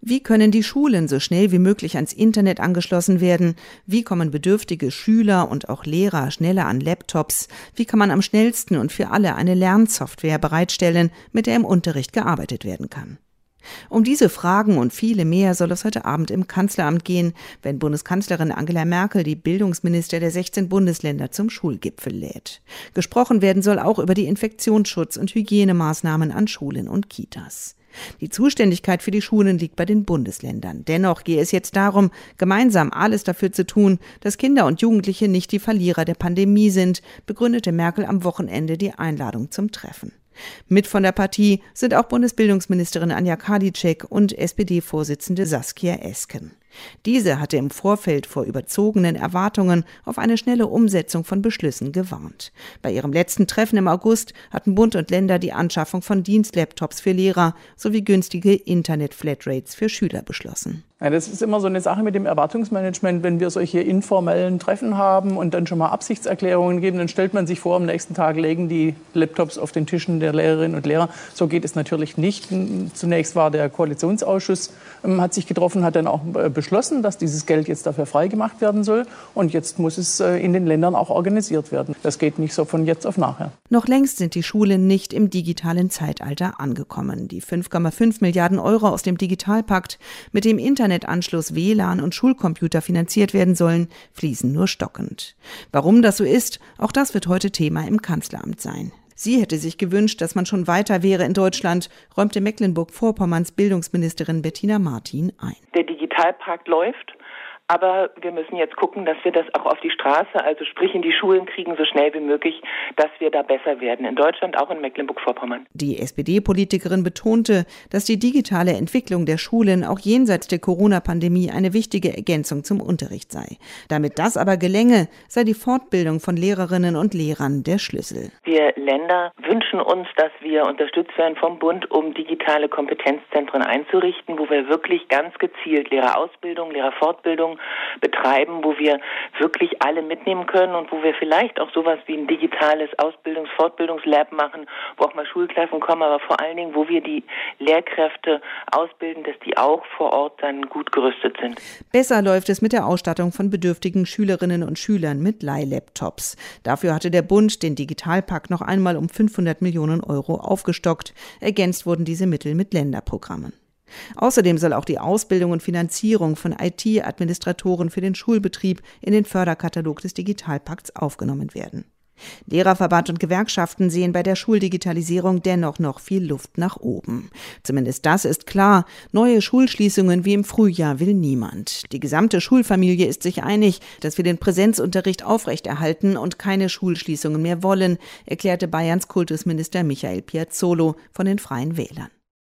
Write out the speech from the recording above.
Wie können die Schulen so schnell wie möglich ans Internet angeschlossen werden? Wie kommen bedürftige Schüler und auch Lehrer schneller an Laptops? Wie kann man am schnellsten und für alle eine Lernsoftware bereitstellen, mit der im Unterricht gearbeitet werden kann? Um diese Fragen und viele mehr soll es heute Abend im Kanzleramt gehen, wenn Bundeskanzlerin Angela Merkel die Bildungsminister der 16 Bundesländer zum Schulgipfel lädt. Gesprochen werden soll auch über die Infektionsschutz- und Hygienemaßnahmen an Schulen und Kitas. Die Zuständigkeit für die Schulen liegt bei den Bundesländern. Dennoch gehe es jetzt darum, gemeinsam alles dafür zu tun, dass Kinder und Jugendliche nicht die Verlierer der Pandemie sind, begründete Merkel am Wochenende die Einladung zum Treffen. Mit von der Partie sind auch Bundesbildungsministerin Anja Karliczek und SPD-Vorsitzende Saskia Esken. Diese hatte im Vorfeld vor überzogenen Erwartungen auf eine schnelle Umsetzung von Beschlüssen gewarnt. Bei ihrem letzten Treffen im August hatten Bund und Länder die Anschaffung von Dienstlaptops für Lehrer sowie günstige Internet-Flatrates für Schüler beschlossen. Ja, das ist immer so eine Sache mit dem Erwartungsmanagement. Wenn wir solche informellen Treffen haben und dann schon mal Absichtserklärungen geben, dann stellt man sich vor, am nächsten Tag legen die Laptops auf den Tischen der Lehrerinnen und Lehrer. So geht es natürlich nicht. Zunächst war der Koalitionsausschuss, hat sich getroffen, hat dann auch beschlossen, dass dieses Geld jetzt dafür freigemacht werden soll. Und jetzt muss es in den Ländern auch organisiert werden. Das geht nicht so von jetzt auf nachher. Noch längst sind die Schulen nicht im digitalen Zeitalter angekommen. Die 5,5 Milliarden Euro aus dem Digitalpakt, mit dem Internetanschluss, WLAN und Schulcomputer finanziert werden sollen, fließen nur stockend. Warum das so ist, auch das wird heute Thema im Kanzleramt sein. Sie hätte sich gewünscht, dass man schon weiter wäre in Deutschland, räumte Mecklenburg-Vorpommerns Bildungsministerin Bettina Martin ein. Der Digitalpakt läuft, aber wir müssen jetzt gucken, dass wir das auch auf die Straße, also sprich in die Schulen kriegen, so schnell wie möglich, dass wir da besser werden. In Deutschland, auch in Mecklenburg-Vorpommern. Die SPD-Politikerin betonte, dass die digitale Entwicklung der Schulen auch jenseits der Corona-Pandemie eine wichtige Ergänzung zum Unterricht sei. Damit das aber gelänge, sei die Fortbildung von Lehrerinnen und Lehrern der Schlüssel. Wir Länder wünschen uns, dass wir unterstützt werden vom Bund, um digitale Kompetenzzentren einzurichten, wo wir wirklich ganz gezielt Lehrerausbildung, Lehrerfortbildung betreiben, wo wir wirklich alle mitnehmen können und wo wir vielleicht auch sowas wie ein digitales Fortbildungslab machen, wo auch mal Schulklassen kommen, aber vor allen Dingen, wo wir die Lehrkräfte ausbilden, dass die auch vor Ort dann gut gerüstet sind. Besser läuft es mit der Ausstattung von bedürftigen Schülerinnen und Schülern mit Leihlaptops. Dafür hatte der Bund den Digitalpakt noch einmal um 500 Millionen Euro aufgestockt. Ergänzt wurden diese Mittel mit Länderprogrammen. Außerdem soll auch die Ausbildung und Finanzierung von IT-Administratoren für den Schulbetrieb in den Förderkatalog des Digitalpakts aufgenommen werden. Lehrerverband und Gewerkschaften sehen bei der Schuldigitalisierung dennoch noch viel Luft nach oben. Zumindest das ist klar. Neue Schulschließungen wie im Frühjahr will niemand. Die gesamte Schulfamilie ist sich einig, dass wir den Präsenzunterricht aufrechterhalten und keine Schulschließungen mehr wollen, erklärte Bayerns Kultusminister Michael Piazzolo von den Freien Wählern.